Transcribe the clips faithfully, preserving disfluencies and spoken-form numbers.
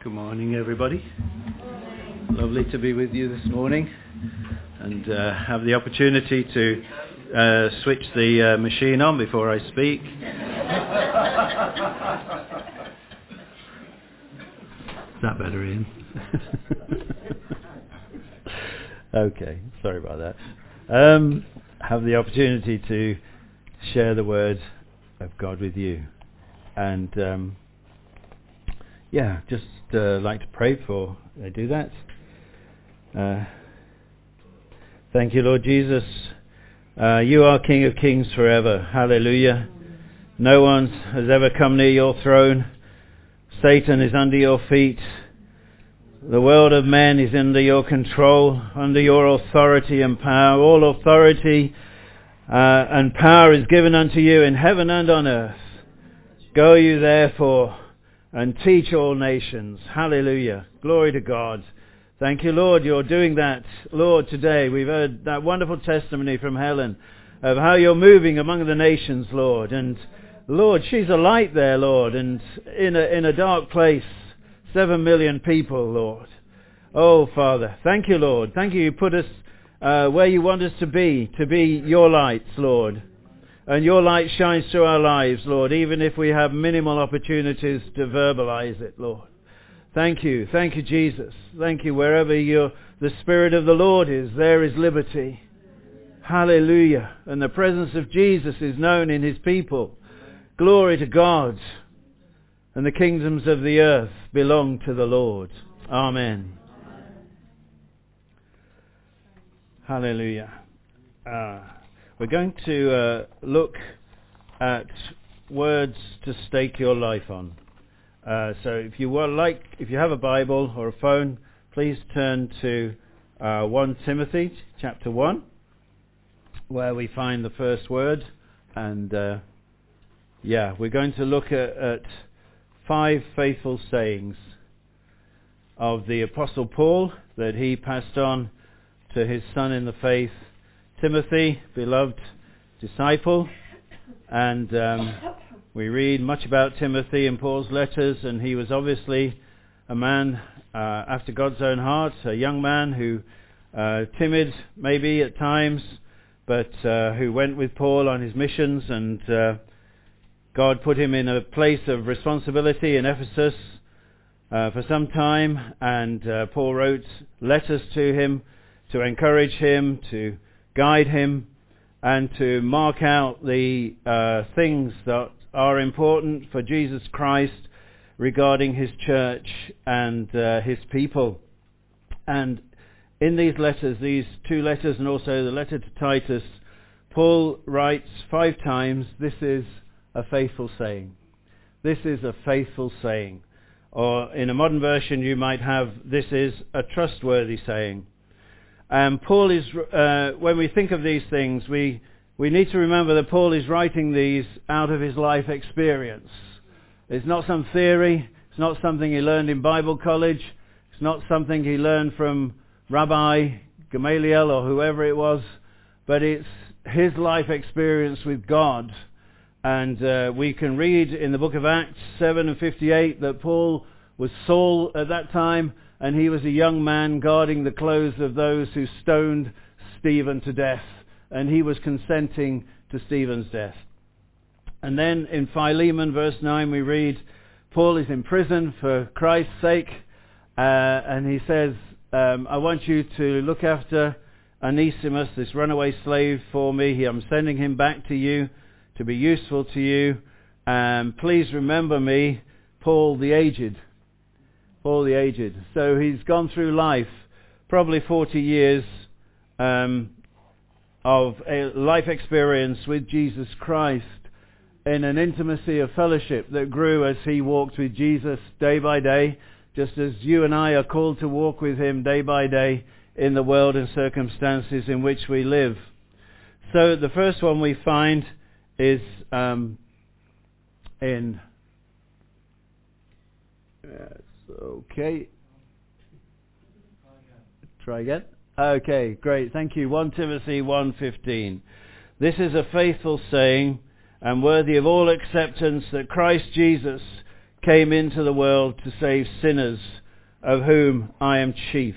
Good morning, everybody. Lovely to be with you this morning and uh, have the opportunity to uh, switch the uh, machine on before I speak. Is that better, Ian? Okay, sorry about that. Um, have the opportunity to share the word of God with you. And um, yeah, just uh, like to pray before I do that. Uh, thank you, Lord Jesus. Uh, you are King of Kings forever. Hallelujah. No one has ever come near your throne. Satan is under your feet. The world of men is under your control, under your authority and power. All authority uh, and power is given unto you in heaven and on earth. Go you therefore and teach all nations. Hallelujah. Glory to God. Thank you, Lord. You're doing that, Lord, today. We've heard that wonderful testimony from Helen of how you're moving among the nations, Lord. And Lord, she's a light there, Lord, and in a, in a dark place, seven million people, Lord. Oh, Father, thank you, Lord. Thank you. You put us uh, where you want us to be, to be your lights, Lord. And your light shines through our lives, Lord, even if we have minimal opportunities to verbalize it, Lord. Thank you. Thank you, Jesus. Thank you. Wherever you're, the Spirit of the Lord is, there is liberty. Hallelujah. And the presence of Jesus is known in His people. Glory to God. And the kingdoms of the earth belong to the Lord. Amen. Hallelujah. Uh, we're going to uh, look at words to stake your life on. Uh, so if you would like, if you have a Bible or a phone, please turn to uh, First Timothy chapter one, where we find the first word. And uh, yeah, we're going to look at, at five faithful sayings of the Apostle Paul that he passed on to his son in the faith, Timothy, beloved disciple. And um, we read much about Timothy in Paul's letters, and he was obviously a man uh, after God's own heart, a young man who, uh, timid maybe at times, but uh, who went with Paul on his missions, and uh, God put him in a place of responsibility in Ephesus uh, for some time, and uh, Paul wrote letters to him to encourage him, to guide him, and to mark out the uh, things that are important for Jesus Christ regarding His church and uh, His people. And in these letters, these two letters and also the letter to Titus, Paul writes five times, this is a faithful saying. This is a faithful saying. Or in a modern version you might have, this is a trustworthy saying. And Paul is, uh, when we think of these things, we, we need to remember that Paul is writing these out of his life experience. It's not some theory. It's not something he learned in Bible college. It's not something he learned from Rabbi Gamaliel or whoever it was. But it's his life experience with God. And uh, we can read in the book of Acts seven and fifty-eight that Paul was Saul at that time, and he was a young man guarding the clothes of those who stoned Stephen to death. And he was consenting to Stephen's death. And then in Philemon verse nine we read, Paul is in prison for Christ's sake, uh, and he says, um, I want you to look after Onesimus, this runaway slave, for me. I'm sending him back to you to be useful to you. And please remember me, Paul the aged. Paul the aged. So he's gone through life, probably forty years um, of a life experience with Jesus Christ in an intimacy of fellowship that grew as he walked with Jesus day by day, just as you and I are called to walk with him day by day in the world and circumstances in which we live. So the first one we find is um, in yes, okay try again okay great thank you First Timothy one fifteen. This is a faithful saying and worthy of all acceptance, that Christ Jesus came into the world to save sinners, of whom I am chief.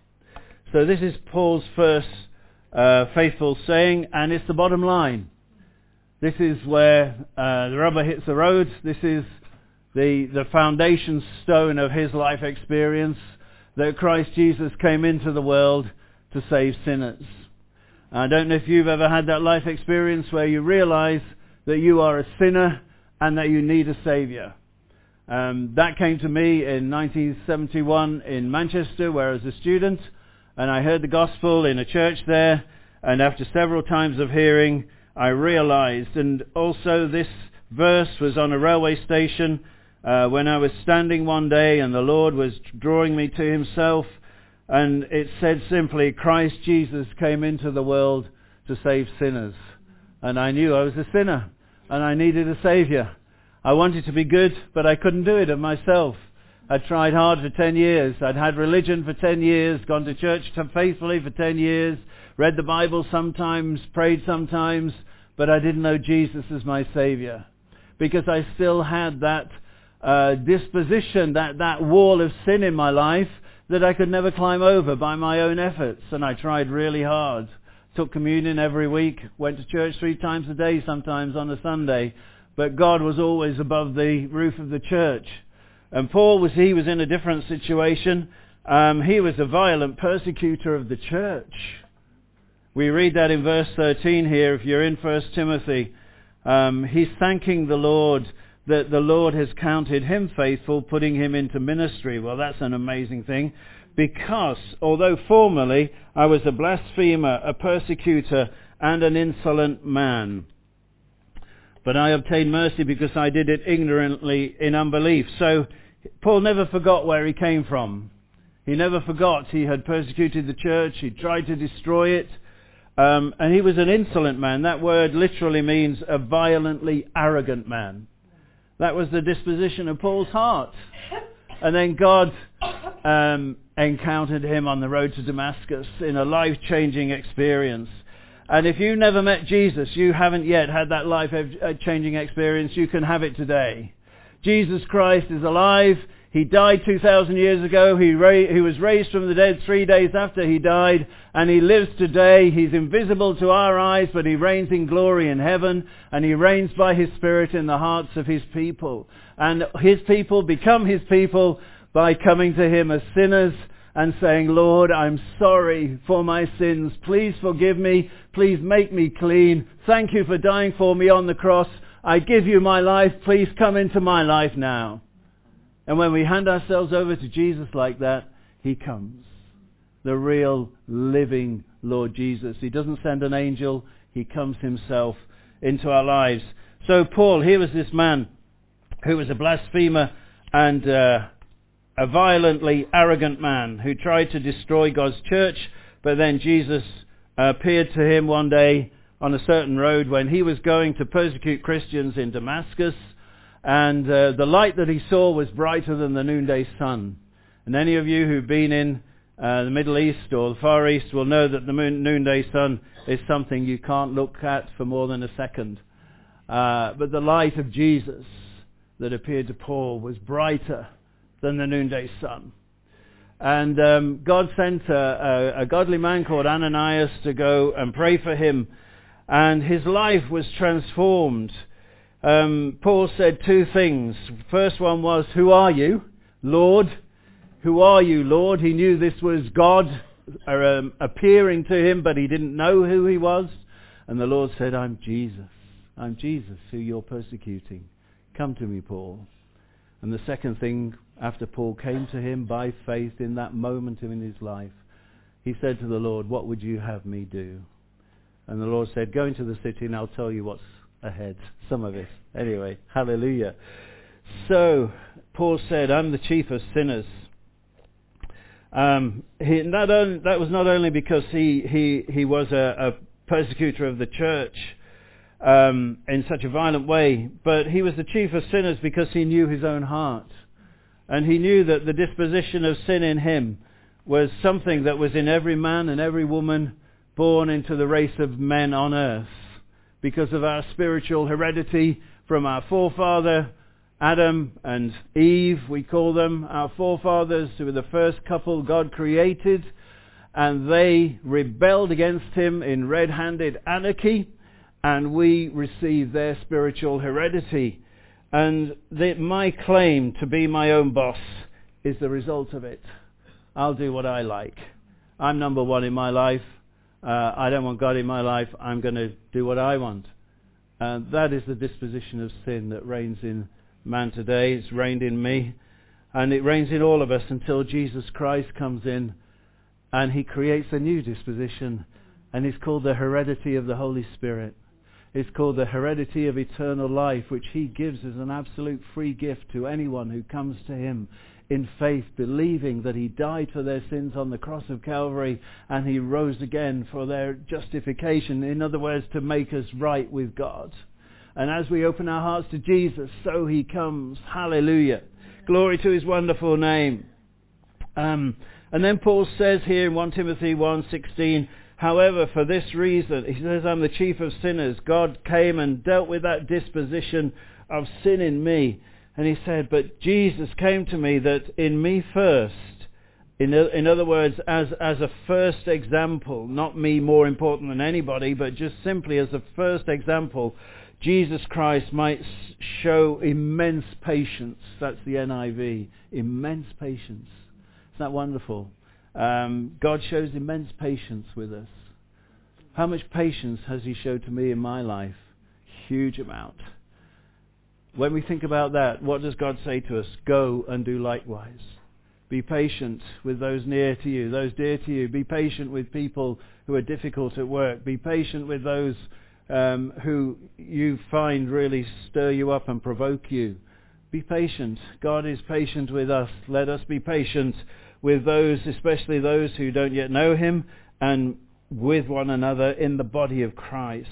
So this is Paul's first uh, faithful saying, and it's the bottom line. This is where uh, the rubber hits the road. This is the, the foundation stone of his life experience, that Christ Jesus came into the world to save sinners. I don't know if you've ever had that life experience where you realize that you are a sinner and that you need a Saviour. Um, that came to me in nineteen seventy-one in Manchester, where I was a student, and I heard the gospel in a church there, and after several times of hearing, I realized, and also this verse was on a railway station uh, when I was standing one day and the Lord was drawing me to himself, and it said simply, Christ Jesus came into the world to save sinners. And I knew I was a sinner and I needed a Saviour. I wanted to be good, but I couldn't do it of myself. I'd tried hard for ten years. I'd had religion for ten years, gone to church faithfully for ten years, read the Bible sometimes, prayed sometimes, but I didn't know Jesus as my Saviour. Because I still had that uh, disposition, that, that wall of sin in my life that I could never climb over by my own efforts. And I tried really hard. Took communion every week, went to church three times a day, sometimes on a Sunday. But God was always above the roof of the church. And Paul was, he was in a different situation. Um, he was a violent persecutor of the church. We read that in verse thirteen here, if you're in First Timothy. Um, he's thanking the Lord that the Lord has counted him faithful, putting him into ministry. Well, that's an amazing thing. Because, although formerly I was a blasphemer, a persecutor, and an insolent man, but I obtained mercy because I did it ignorantly in unbelief. So Paul never forgot where he came from. He never forgot he had persecuted the church. He tried to destroy it. Um, and he was an insolent man. That word literally means a violently arrogant man. That was the disposition of Paul's heart. And then God um, encountered him on the road to Damascus in a life-changing experience. And if you never met Jesus, you haven't yet had that life-changing experience, you can have it today. Jesus Christ is alive. He died two thousand years ago. He, ra- he was raised from the dead three days after he died. And he lives today. He's invisible to our eyes, but he reigns in glory in heaven. And he reigns by his Spirit in the hearts of his people. And his people become his people by coming to him as sinners and saying, Lord, I'm sorry for my sins. Please forgive me. Please make me clean. Thank you for dying for me on the cross. I give you my life. Please come into my life now. And when we hand ourselves over to Jesus like that, he comes. The real living Lord Jesus. He doesn't send an angel. He comes himself into our lives. So Paul, here was this man who was a blasphemer and uh, a violently arrogant man who tried to destroy God's church. But then Jesus appeared to him one day on a certain road when he was going to persecute Christians in Damascus. And uh, the light that he saw was brighter than the noonday sun. And any of you who've been in uh, the Middle East or the Far East will know that the moon, noonday sun is something you can't look at for more than a second. Uh, but the light of Jesus that appeared to Paul was brighter than the noonday sun. And um, God sent a, a, a godly man called Ananias to go and pray for him. And his life was transformed. Um, Paul said two things. First one was, who are you, Lord? Who are you, Lord? He knew this was God um, appearing to him, but he didn't know who he was. And the Lord said, I'm Jesus. I'm Jesus who you're persecuting. Come to me, Paul. And the second thing, after Paul came to him by faith in that moment in his life, he said to the Lord, what would you have me do? And the Lord said, go into the city and I'll tell you what's ahead. Some of it. Anyway, hallelujah. So, Paul said, I'm the chief of sinners. Um, he, not only, that was not only because he, he, he was a, a persecutor of the church um, in such a violent way, but he was the chief of sinners because he knew his own heart. And he knew that the disposition of sin in him was something that was in every man and every woman born into the race of men on earth, because of our spiritual heredity from our forefather Adam and Eve, we call them, our forefathers, who were the first couple God created, and they rebelled against him in red-handed anarchy, and we received their spiritual heredity. And the, my claim to be my own boss is the result of it. I'll do what I like. I'm number one in my life. Uh, I don't want God in my life. I'm going to do what I want. And that is the disposition of sin that reigns in man today. It's reigned in me, and it reigns in all of us until Jesus Christ comes in and he creates a new disposition, and it's called the heredity of the Holy Spirit. It's called the heredity of eternal life, which he gives as an absolute free gift to anyone who comes to him in faith, believing that he died for their sins on the cross of Calvary and he rose again for their justification. In other words, to make us right with God. And as we open our hearts to Jesus, so he comes. Hallelujah. Glory to his wonderful name. Um, and then Paul says here in First Timothy one sixteen, however, for this reason, he says, I'm the chief of sinners. God came and dealt with that disposition of sin in me. And he said, but Jesus came to me that in me first, in, in other words, as, as a first example, not me more important than anybody, but just simply as a first example, Jesus Christ might show immense patience. That's the N I V. Immense patience. Isn't that wonderful? Um, God shows immense patience with us. How much patience has he showed to me in my life? Huge amount. When we think about that, what does God say to us? Go and do likewise. Be patient with those near to you, those dear to you. Be patient with people who are difficult at work. Be patient with those um, who you find really stir you up and provoke you. Be patient. God is patient with us. Let us be patient with those, especially those who don't yet know him, and with one another in the body of Christ.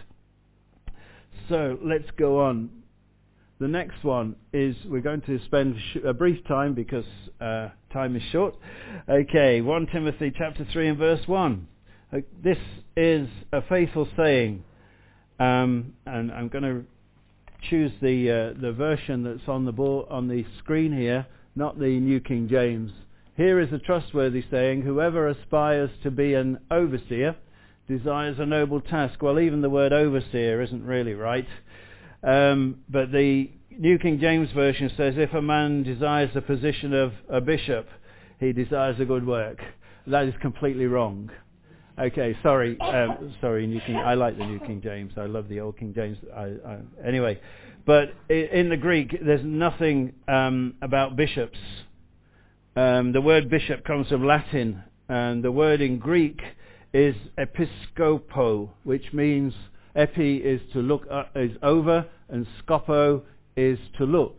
So let's go on. The next one is, we're going to spend a brief time because uh, time is short. Okay, First Timothy chapter three and verse one. Uh, this is a faithful saying, um, and I'm going to choose the uh, the version that's on the board, on the screen here, not the New King James. Here is a trustworthy saying, whoever aspires to be an overseer desires a noble task. Well, even the word overseer isn't really right. Um, but the New King James Version says, if a man desires the position of a bishop, he desires a good work. That is completely wrong. Okay, sorry, um, sorry, New King. I like the New King James. I love the Old King James. I, I, anyway, but in the Greek, there's nothing um, about bishops. Um, the word bishop comes from Latin, and the word in Greek is episkopo, which means epi is to look uh, is over, and scopo is to look.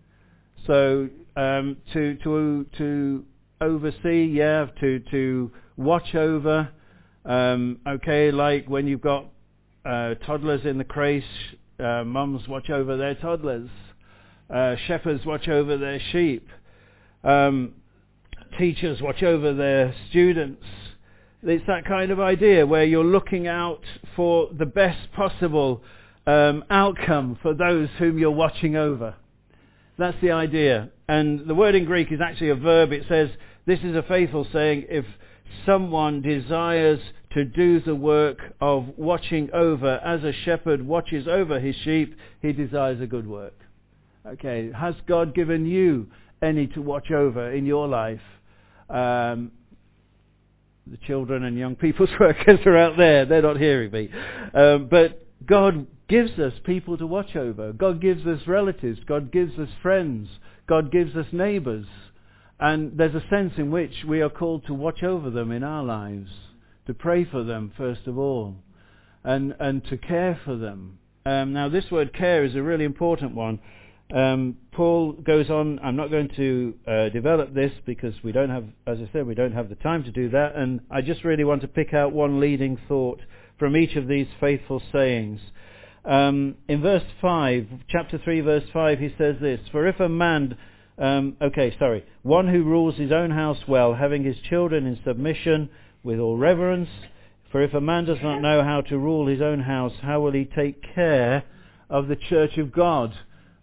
So um, to to to oversee, yeah, to to watch over. Um, okay, like when you've got uh, toddlers in the creche, uh, mums watch over their toddlers. Uh, shepherds watch over their sheep. Um, teachers watch over their students. It's that kind of idea where you're looking out for the best possible um, outcome for those whom you're watching over. That's the idea. And the word in Greek is actually a verb. It says, this is a faithful saying, if someone desires to do the work of watching over, as a shepherd watches over his sheep, he desires a good work. Okay, has God given you any to watch over in your life? Um, the children and young people's workers are out there. They're not hearing me. Um, but God gives us people to watch over. God gives us relatives. God gives us friends. God gives us neighbours. And there's a sense in which we are called to watch over them in our lives, to pray for them first of all, and, and to care for them. Um, now this word care is a really important one. Um, Paul goes on, I'm not going to uh, develop this because we don't have, as I said, we don't have the time to do that, and I just really want to pick out one leading thought from each of these faithful sayings. Um, in verse five, chapter three, verse five, he says this, for if a man, um, okay, sorry, one who rules his own house well, having his children in submission with all reverence, for if a man does not know how to rule his own house, how will he take care of the church of God?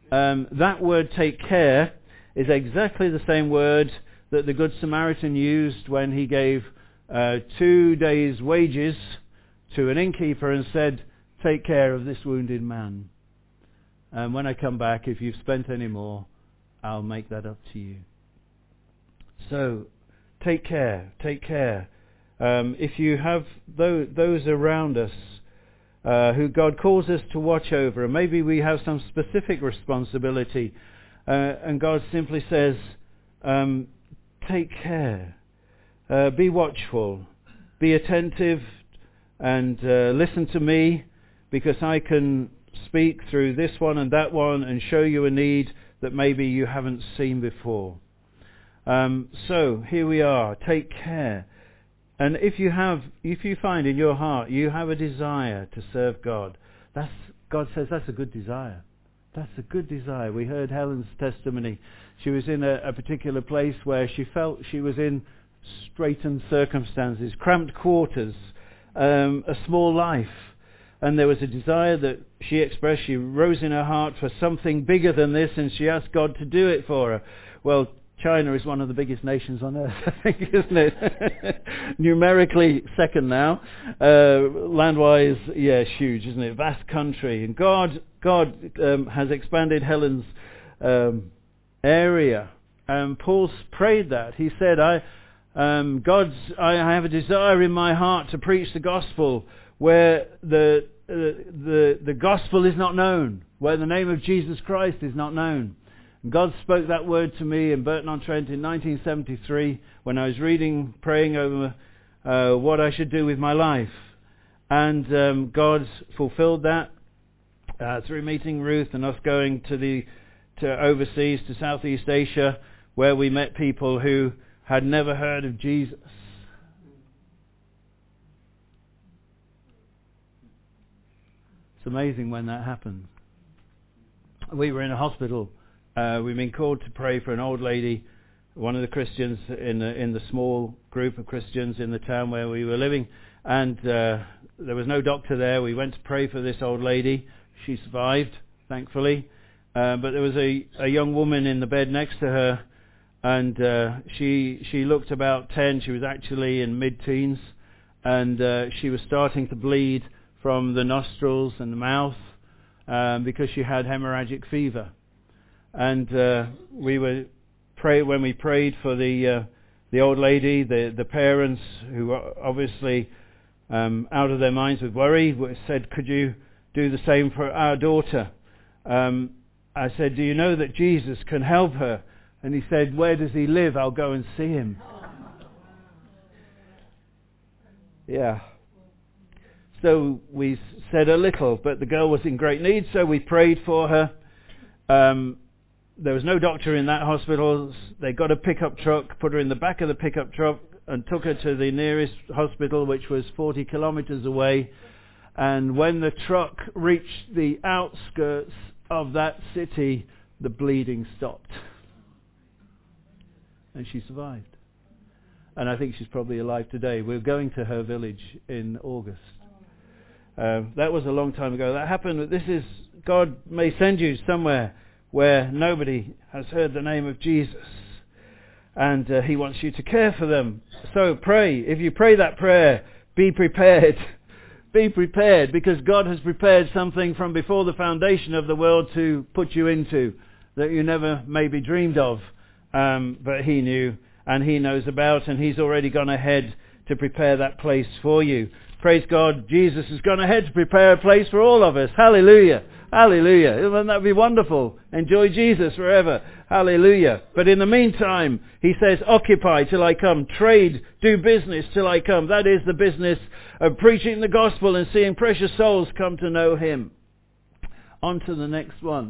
Um, that word take care is exactly the same word that the Good Samaritan used when he gave uh, two days' wages to an innkeeper and said, take care of this wounded man. And when I come back, if you've spent any more, I'll make that up to you. So, take care, take care. Um, if you have those, those around us uh, who God calls us to watch over, and maybe we have some specific responsibility, uh, and God simply says, um, take care, uh, be watchful, be attentive, and uh, listen to me, because I can speak through this one and that one and show you a need that maybe you haven't seen before. Um, so here we are. Take care. And if you have, if you find in your heart you have a desire to serve God, that's God says that's a good desire. That's a good desire. We heard Helen's testimony. She was in a, a particular place where she felt she was in straitened circumstances, cramped quarters, um, a small life. And there was a desire that she expressed. She rose in her heart for something bigger than this, and she asked God to do it for her. Well, China is one of the biggest nations on earth, I think, isn't it? Numerically second now. Uh, land-wise, yeah, huge, isn't it? Vast country. And God God um, has expanded Helen's um, area. And Paul prayed that. He said, I, um, God's, I have a desire in my heart to preach the gospel where the, uh, the, the gospel is not known, where the name of Jesus Christ is not known. God spoke that word to me in Burton-on-Trent in nineteen seventy-three when I was reading, praying over uh, what I should do with my life. And um, God fulfilled that uh, through meeting Ruth and us going to the to overseas, to Southeast Asia, where we met people who had never heard of Jesus. It's amazing when that happens. We were in a hospital. Uh, we've been called to pray for an old lady, one of the Christians in the, in the small group of Christians in the town where we were living, and uh, there was no doctor there. We went to pray for this old lady. She survived, thankfully, uh, but there was a, a young woman in the bed next to her, and uh, she she looked about ten. She was actually in mid-teens, and uh, she was starting to bleed from the nostrils and the mouth um, because she had hemorrhagic fever. And uh, we were pray when we prayed for the uh, the old lady, the the parents who were obviously um, out of their minds with worry, said, "Could you do the same for our daughter?" Um, I said, "Do you know that Jesus can help her?" And he said, "Where does he live? I'll go and see him." Yeah. So we said a little, but the girl was in great need, so we prayed for her. Um, There was no doctor in that hospital. They got a pickup truck, put her in the back of the pickup truck and took her to the nearest hospital, which was forty kilometers away. And when the truck reached the outskirts of that city, the bleeding stopped. And she survived. And I think she's probably alive today. We're going to her village in August. Uh, that was a long time ago. That happened. This is, God may send you somewhere where nobody has heard the name of Jesus, and uh, he wants you to care for them. So pray. If you pray that prayer, be prepared. Be prepared, because God has prepared something from before the foundation of the world to put you into that you never maybe dreamed of, um, but he knew and he knows about, and he's already gone ahead to prepare that place for you. Praise God, Jesus has gone ahead to prepare a place for all of us. Hallelujah. Hallelujah. Wouldn't that be wonderful? Enjoy Jesus forever. Hallelujah. But in the meantime, he says, occupy till I come. Trade, do business till I come. That is the business of preaching the gospel and seeing precious souls come to know him. On to the next one.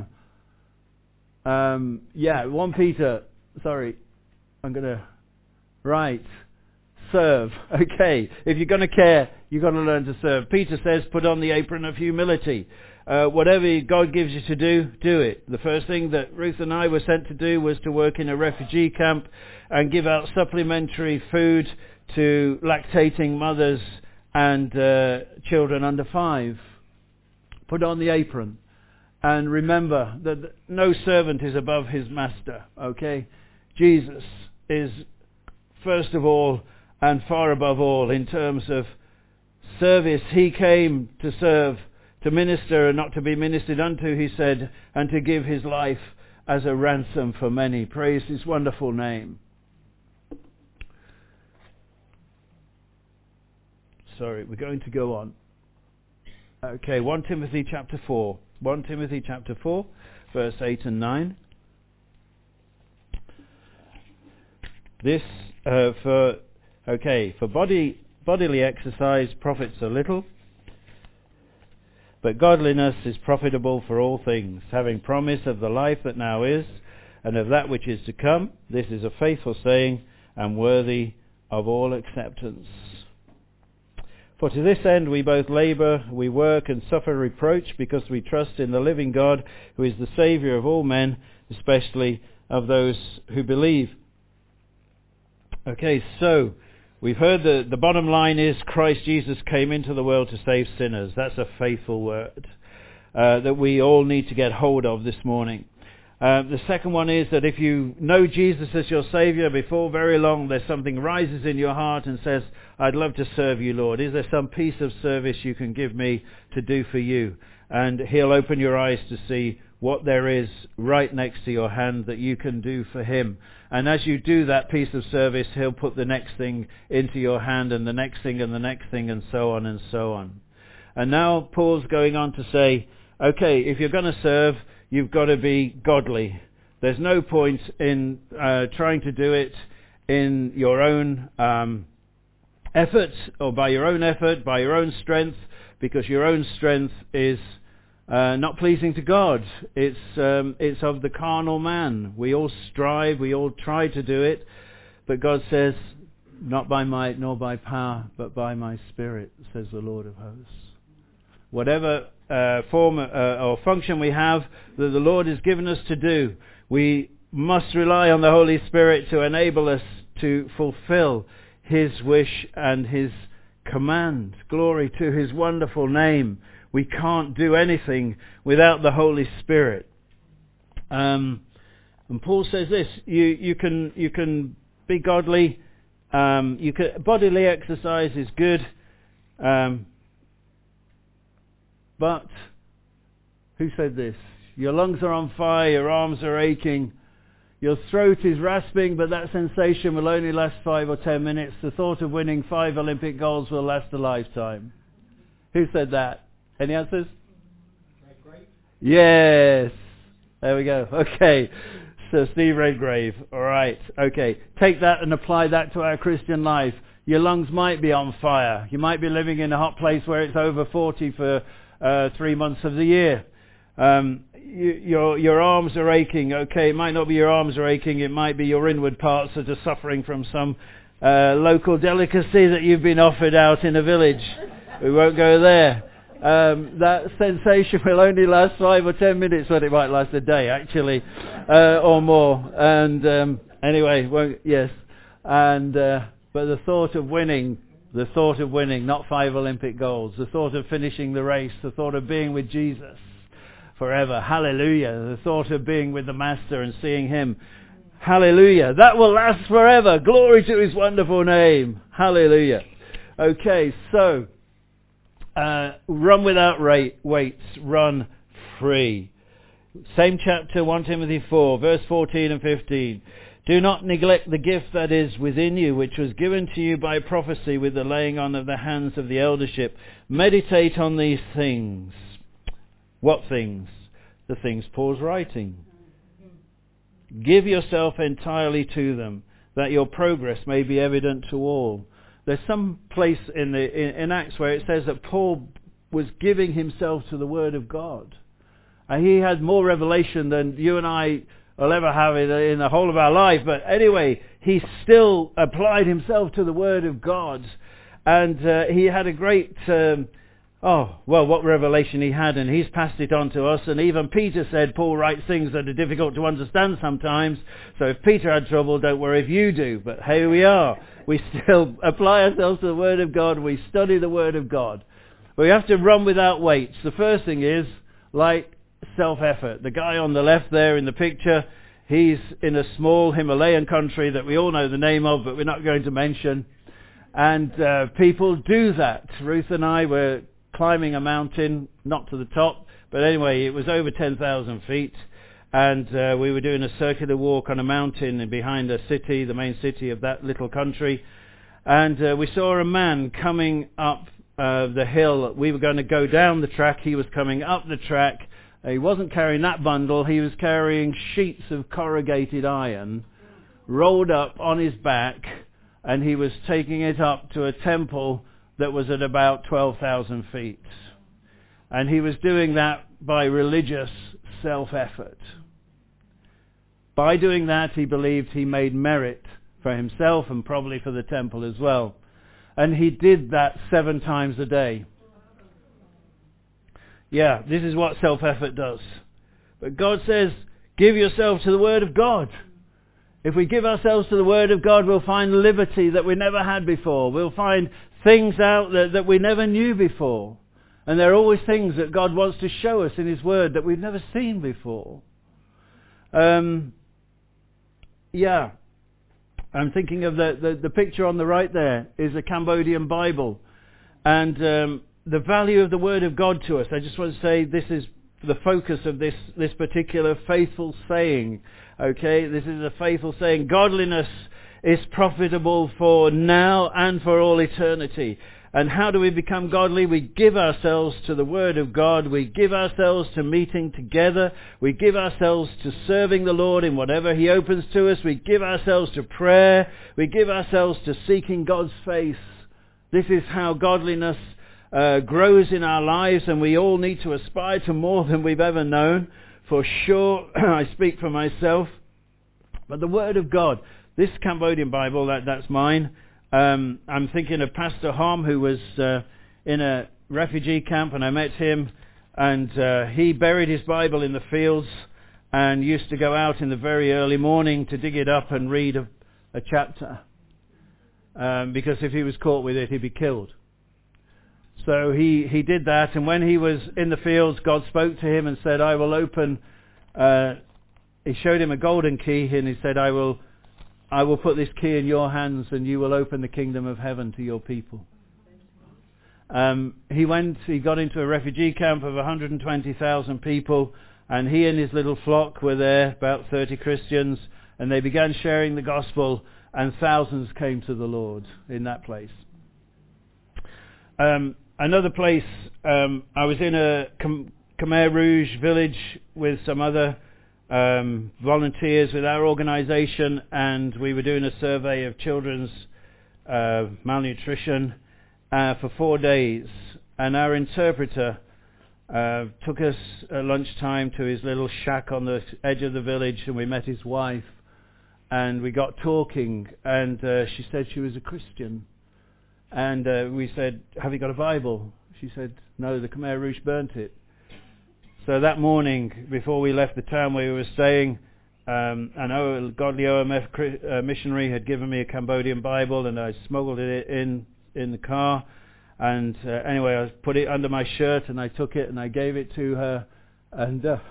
um, yeah, First Peter. Sorry. I'm going to... Right. Serve. Okay. If you're going to care, you've got to learn to serve. Peter says, put on the apron of humility. Uh, whatever God gives you to do, do it. The first thing that Ruth and I were sent to do was to work in a refugee camp and give out supplementary food to lactating mothers and uh, children under five. Put on the apron. And remember that no servant is above his master, okay? Jesus is first of all and far above all in terms of service. He came to serve, to minister and not to be ministered unto, he said, and to give his life as a ransom for many. Praise his wonderful name. Sorry, we're going to go on. Okay, First Timothy chapter four. First Timothy chapter four, verse eight and nine. This, uh, for, okay, for body, bodily exercise profits a little, but godliness is profitable for all things, having promise of the life that now is, and of that which is to come. This is a faithful saying, and worthy of all acceptance. For to this end we both labour, we work and suffer reproach, because we trust in the living God, who is the Saviour of all men, especially of those who believe. Okay, so we've heard that the bottom line is Christ Jesus came into the world to save sinners. That's a faithful word uh, that we all need to get hold of this morning. Uh, the second one is that if you know Jesus as your Saviour, before very long there's something rises in your heart and says, I'd love to serve you, Lord. Is there some piece of service you can give me to do for you? And he'll open your eyes to see what there is right next to your hand that you can do for him. And as you do that piece of service, he'll put the next thing into your hand, and the next thing, and the next thing, and so on and so on. And now Paul's going on to say, okay, if you're going to serve, you've got to be godly. There's no point in uh, trying to do it in your own um, effort, or by your own effort, by your own strength, because your own strength is uh, not pleasing to God. It's um, it's of the carnal man. We all strive, we all try to do it, but God says, not by might nor by power, but by my Spirit, says the Lord of hosts. Whatever uh, form uh, or function we have that the Lord has given us to do, we must rely on the Holy Spirit to enable us to fulfill his wish and his command. Glory to his wonderful name. We can't do anything without the Holy Spirit. Um, and Paul says this: you you can you can be godly. Um, you can, bodily exercise is good. Um, But, who said this? Your lungs are on fire, your arms are aching, your throat is rasping, but that sensation will only last five or ten minutes. The thought of winning five Olympic golds will last a lifetime. Who said that? Any answers? Yes. There we go. Okay. So Steve Redgrave. All right. Okay. Take that and apply that to our Christian life. Your lungs might be on fire. You might be living in a hot place where it's over forty for uh, three months of the year. Um, you, your your arms are aching. Okay, it might not be your arms are aching. It might be your inward parts that are suffering from some uh, local delicacy that you've been offered out in a village. We won't go there. Um, that sensation will only last five or ten minutes, but it might last a day actually, uh, or more. And um, anyway, won't, yes. And uh, but the thought of winning, the thought of winning, not five Olympic golds, the thought of finishing the race, the thought of being with Jesus forever, hallelujah, the thought of being with the Master and seeing Him, hallelujah, that will last forever. Glory to His wonderful name, hallelujah. Okay, so uh, run without rate, weights, run free. Same chapter, First Timothy four, verse fourteen and fifteen. Do not neglect the gift that is within you, which was given to you by prophecy with the laying on of the hands of the eldership. Meditate on these things. What things? The things Paul's writing. Give yourself entirely to them, that your progress may be evident to all. There's some place in, the, in, in Acts where it says that Paul was giving himself to the Word of God. And he had more revelation than you and I will ever have in, in the whole of our life. But anyway, he still applied himself to the Word of God. And uh, he had a great... Um, Oh, well, what revelation he had, and he's passed it on to us. And even Peter said, Paul writes things that are difficult to understand sometimes. So if Peter had trouble, don't worry if you do. But here we are. We still apply ourselves to the Word of God. We study the Word of God. We have to run without weights. The first thing is, like self-effort. The guy on the left there in the picture, he's in a small Himalayan country that we all know the name of, but we're not going to mention. And uh, people do that. Ruth and I were climbing a mountain, not to the top, but anyway, it was over ten thousand feet. And uh, we were doing a circular walk on a mountain and behind a city, the main city of that little country. And uh, we saw a man coming up uh, the hill. We were going to go down the track. He was coming up the track. Uh, he wasn't carrying that bundle. He was carrying sheets of corrugated iron rolled up on his back, and he was taking it up to a temple that was at about twelve thousand feet. And he was doing that by religious self-effort. By doing that, he believed he made merit for himself and probably for the temple as well. And he did that seven times a day. Yeah, this is what self-effort does. But God says, give yourself to the Word of God. If we give ourselves to the Word of God, we'll find liberty that we never had before. We'll find things out that, that we never knew before. And there are always things that God wants to show us in His Word that we've never seen before. Um, yeah. I'm thinking of the, the, the picture on the right there is a Cambodian Bible. And um, the value of the Word of God to us. I just want to say this is the focus of this, this particular faithful saying. Okay, this is a faithful saying. Godliness is profitable for now and for all eternity. And how do we become godly? We give ourselves to the Word of God. We give ourselves to meeting together. We give ourselves to serving the Lord in whatever He opens to us. We give ourselves to prayer. We give ourselves to seeking God's face. This is how godliness uh, grows in our lives, and we all need to aspire to more than we've ever known. For sure, I speak for myself. But the Word of God, this Cambodian Bible, that, that's mine. Um, I'm thinking of Pastor Hom, who was uh, in a refugee camp, and I met him, and uh, he buried his Bible in the fields and used to go out in the very early morning to dig it up and read a, a chapter, um, because if he was caught with it, he'd be killed. So he, he did that, and when he was in the fields, God spoke to him and said, I will open, uh, he showed him a golden key, and he said, I will I will put this key in your hands, and you will open the kingdom of heaven to your people. Um, he went, he got into a refugee camp of one hundred twenty thousand people, and he and his little flock were there, about thirty Christians, and they began sharing the gospel, and thousands came to the Lord in that place. Um, another place, um, I was in a Khmer Rouge village with some other Um, volunteers with our organisation, and we were doing a survey of children's uh, malnutrition uh, for four days. And our interpreter uh, took us at lunchtime to his little shack on the edge of the village, and we met his wife, and we got talking, and uh, she said she was a Christian. And uh, we said, have you got a Bible? She said, no, the Khmer Rouge burnt it. So that morning, before we left the town where we were staying, um, an o- godly O M F uh, missionary had given me a Cambodian Bible, and I smuggled it in in the car. And uh, anyway, I put it under my shirt, and I took it and I gave it to her, and uh,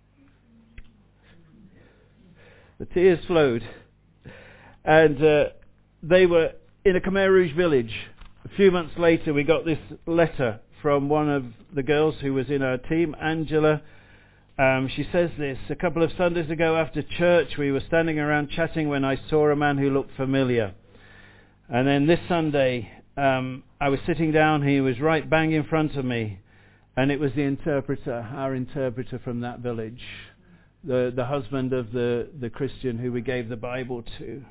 the tears flowed. And uh, they were in a Khmer Rouge village. A few months later, we got this letter from one of the girls who was in our team, Angela. Um, she says this, a couple of Sundays ago after church, we were standing around chatting when I saw a man who looked familiar. And then this Sunday, um, I was sitting down, he was right bang in front of me, and it was the interpreter, our interpreter from that village, the, the husband of the, the Christian who we gave the Bible to.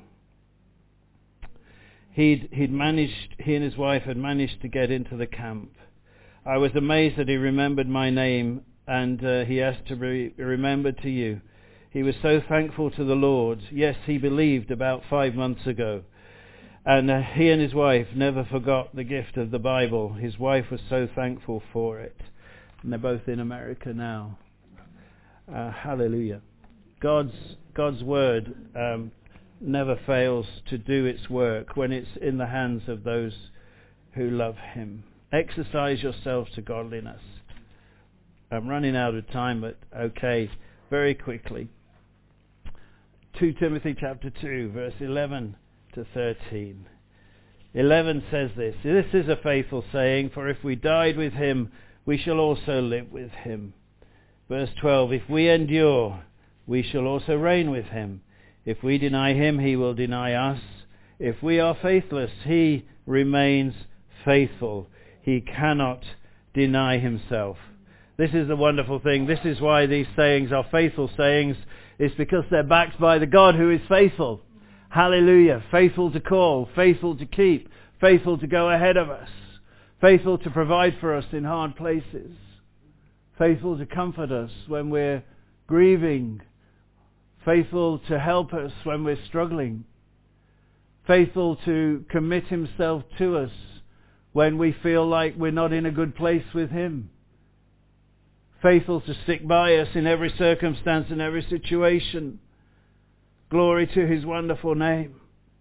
He'd, he'd managed, he and his wife had managed to get into the camp. I was amazed that he remembered my name, and uh, he asked to be remembered to you. He was so thankful to the Lord. Yes, he believed about five months ago. And uh, he and his wife never forgot the gift of the Bible. His wife was so thankful for it. And they're both in America now. Uh, hallelujah. God's, God's word um, never fails to do its work when it's in the hands of those who love Him. Exercise yourselves to godliness. I'm running out of time, but okay, very quickly. Second Timothy chapter two, verse eleven to thirteen. eleven says this, "This is a faithful saying, for if we died with him, we shall also live with him." Verse twelve, "If we endure, we shall also reign with him. If we deny him, he will deny us. If we are faithless, he remains faithful. He cannot deny himself." This is the wonderful thing. This is why these sayings are faithful sayings. It's because they're backed by the God who is faithful. Hallelujah. Faithful to call, faithful to keep, faithful to go ahead of us, faithful to provide for us in hard places, faithful to comfort us when we're grieving, faithful to help us when we're struggling, faithful to commit himself to us when we feel like we're not in a good place with him, faithful to stick by us in every circumstance and every situation. Glory to his wonderful name.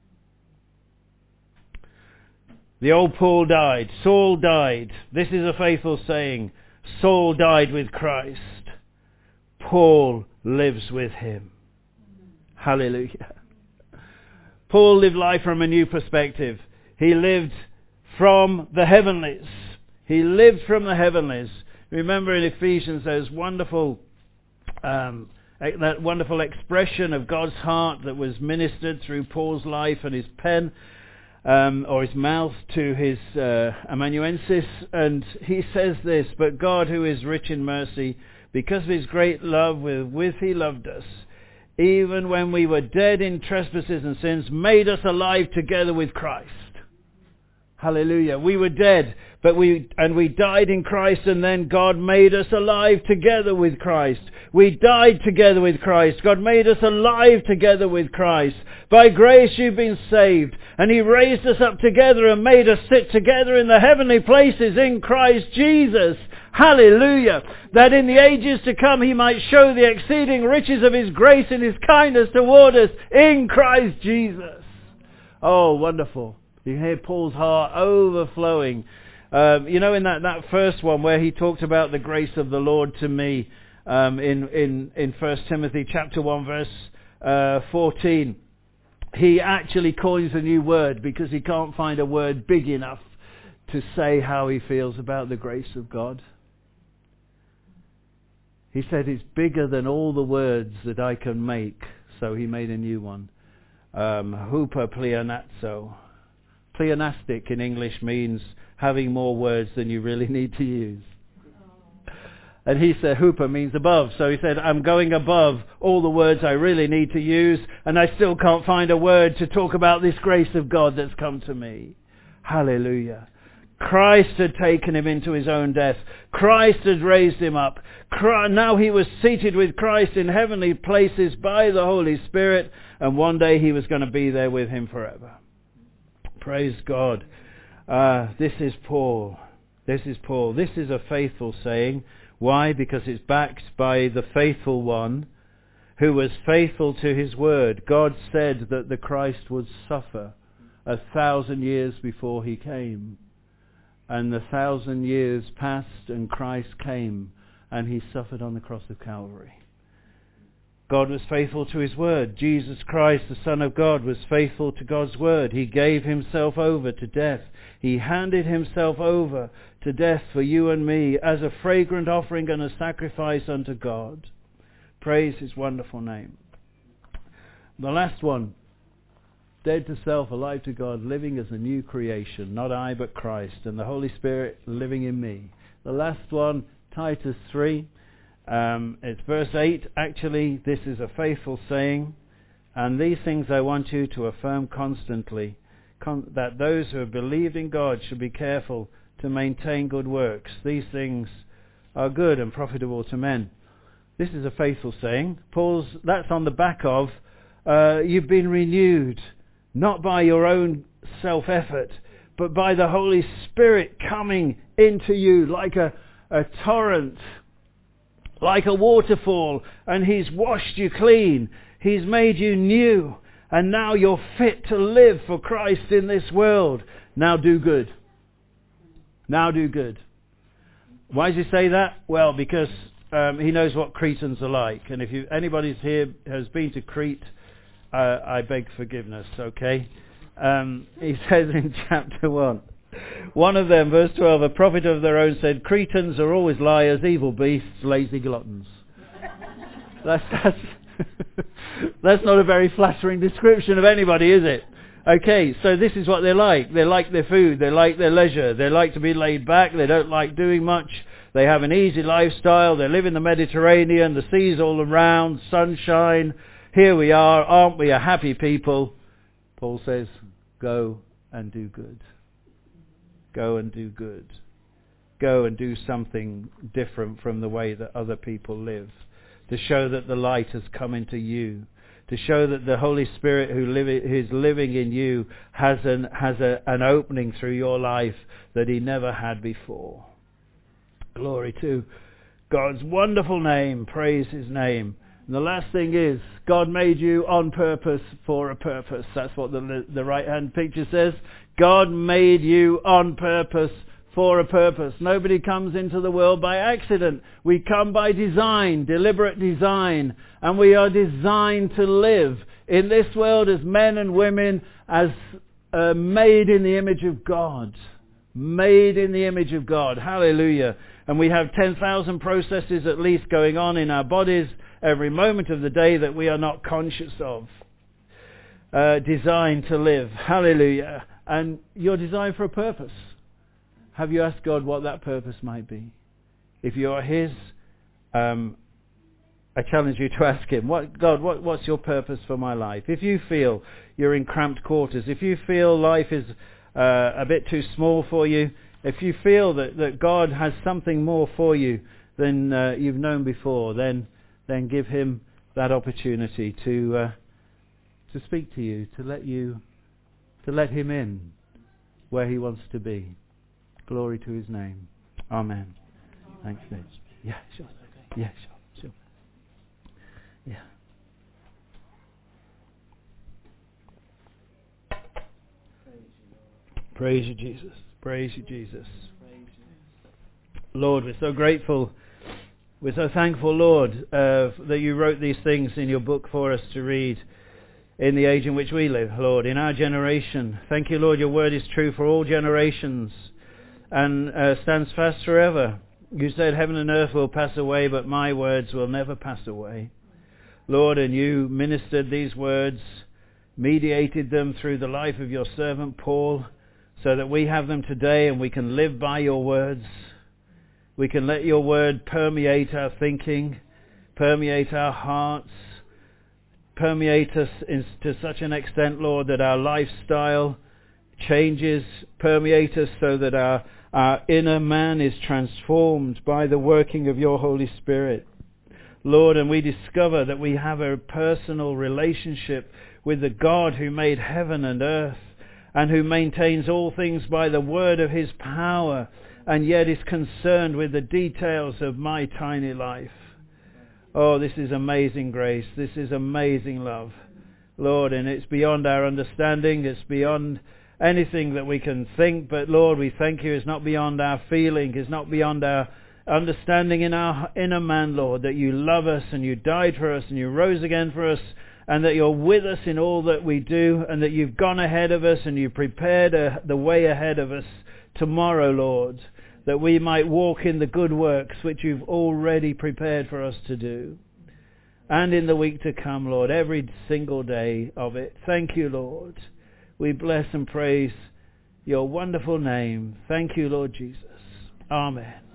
The old Paul died. Saul died. This is a faithful saying. Saul died with Christ. Paul lives with him. Hallelujah. Paul lived life from a new perspective. He lived from the heavenlies. He lived from the heavenlies. Remember in Ephesians those wonderful um, that wonderful expression of God's heart that was ministered through Paul's life and his pen, um, or his mouth to his uh, amanuensis. And he says this, "But God, who is rich in mercy, because of his great love wherewith he loved us, even when we were dead in trespasses and sins, made us alive together with Christ." Hallelujah. We were dead, but we and we died in Christ, and then God made us alive together with Christ. We died together with Christ. God made us alive together with Christ. By grace you've been saved, and he raised us up together and made us sit together in the heavenly places in Christ Jesus. Hallelujah. That in the ages to come he might show the exceeding riches of his grace and his kindness toward us in Christ Jesus. Oh, wonderful. You hear Paul's heart overflowing. Um, you know, in that, that first one where he talked about the grace of the Lord to me, um, in, in, in First Timothy chapter one verse uh, fourteen, he actually coins a new word because he can't find a word big enough to say how he feels about the grace of God. He said it's bigger than all the words that I can make, so he made a new one. Um, Huper pleonazzo. Pleonastic in English means having more words than you really need to use. And he said, Huper means above. So he said, I'm going above all the words I really need to use, and I still can't find a word to talk about this grace of God that's come to me. Hallelujah. Christ had taken him into his own death. Christ had raised him up. Now he was seated with Christ in heavenly places by the Holy Spirit, and one day he was going to be there with him forever. Praise God. Uh, this is Paul. This is Paul. This is a faithful saying. Why? Because it's backed by the faithful one who was faithful to his word. God said that the Christ would suffer a thousand years before he came. And the thousand years passed and Christ came and he suffered on the cross of Calvary. God was faithful to his word. Jesus Christ, the Son of God, was faithful to God's word. He gave himself over to death. He handed himself over to death for you and me as a fragrant offering and a sacrifice unto God. Praise his wonderful name. The last one. Dead to self, alive to God, living as a new creation. Not I, but Christ, and the Holy Spirit living in me. The last one, Titus three. Um, it's verse eight. Actually, this is a faithful saying. And these things I want you to affirm constantly, con- that those who have believed in God should be careful to maintain good works. These things are good and profitable to men. This is a faithful saying. Paul's, that's on the back of, uh, you've been renewed, not by your own self-effort, but by the Holy Spirit coming into you like a, a torrent, like a waterfall, and he's washed you clean. He's made you new, and now you're fit to live for Christ in this world. Now do good. Now do good. Why does he say that? Well, because um, he knows what Cretans are like. And if you, anybody's here has been to Crete, uh, I beg forgiveness, okay? Um, he says in chapter one, one of them, verse twelve, a prophet of their own said, Cretans are always liars, evil beasts, lazy gluttons. That's, that's, that's not a very flattering description of anybody, is it? Okay, so this is what they're like. They like their food, they like their leisure, they like to be laid back, they don't like doing much, they have an easy lifestyle, they live in the Mediterranean, the seas all around, sunshine, here we are, aren't we a happy people? Paul says, go and do good. Go and do good. Go and do something different from the way that other people live, to show that the light has come into you, to show that the Holy Spirit who live, is living in you has an has a, an opening through your life that he never had before. Glory to God's wonderful name. Praise his name. And the last thing is, God made you on purpose for a purpose. That's what the, the right-hand picture says. God made you on purpose for a purpose. Nobody comes into the world by accident. We come by design, deliberate design. And we are designed to live in this world as men and women, as uh, made in the image of God. Made in the image of God. Hallelujah. And we have ten thousand processes at least going on in our bodies every moment of the day that we are not conscious of. Uh, designed to live. Hallelujah. And you're designed for a purpose. Have you asked God what that purpose might be? If you are his, um, I challenge you to ask him, what, God, what, what's your purpose for my life? If you feel you're in cramped quarters, if you feel life is uh, a bit too small for you, if you feel that, that God has something more for you than uh, you've known before, then then give him that opportunity to uh, to speak to you, to let you, to let him in where he wants to be. Glory to his name. Amen. Thanks, Ned. Yeah, sure. Yeah, sure, sure. Yeah. Praise you, Jesus. Praise you, Jesus. Lord, we're so grateful. We're so thankful, Lord, uh, that you wrote these things in your book for us to read in the age in which we live, Lord, in our generation. Thank you, Lord, your word is true for all generations and uh, stands fast forever. You said heaven and earth will pass away, but my words will never pass away. Lord, and you ministered these words, mediated them through the life of your servant Paul, so that we have them today and we can live by your words. We can let your word permeate our thinking, permeate our hearts, permeate us in, to such an extent, Lord, that our lifestyle changes, permeate us so that our, our inner man is transformed by the working of your Holy Spirit. Lord, and we discover that we have a personal relationship with the God who made heaven and earth and who maintains all things by the word of his power, and yet is concerned with the details of my tiny life. Oh, this is amazing grace. This is amazing love, Lord, and it's beyond our understanding. It's beyond anything that we can think. But Lord, we thank you. It's not beyond our feeling. It's not beyond our understanding in our inner man, Lord, that you love us and you died for us and you rose again for us, and that you're with us in all that we do, and that you've gone ahead of us and you've prepared a, the way ahead of us tomorrow, Lord, that we might walk in the good works which you've already prepared for us to do. And in the week to come, Lord, every single day of it. Thank you, Lord. We bless and praise your wonderful name. Thank you, Lord Jesus. Amen.